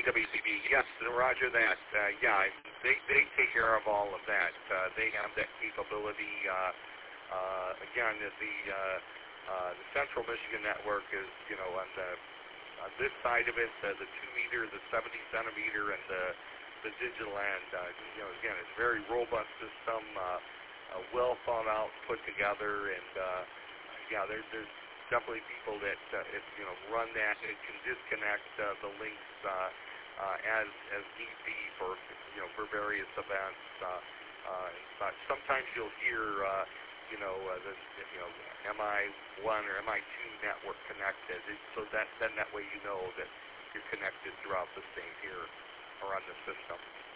IWCB, yes, roger that. Yeah, they take care of all of that. They have that capability. Again, the Central Michigan Network is, on this side of it, the 2 meter, the 70 centimeter, and the digital end. Again, it's a very robust system, well thought out, put together, and there's definitely people that run that and can disconnect the links as need be for various events and such. Sometimes you'll hear the MI1 or MI2 network connected, so that way you know that you're connected throughout the state here or on the system.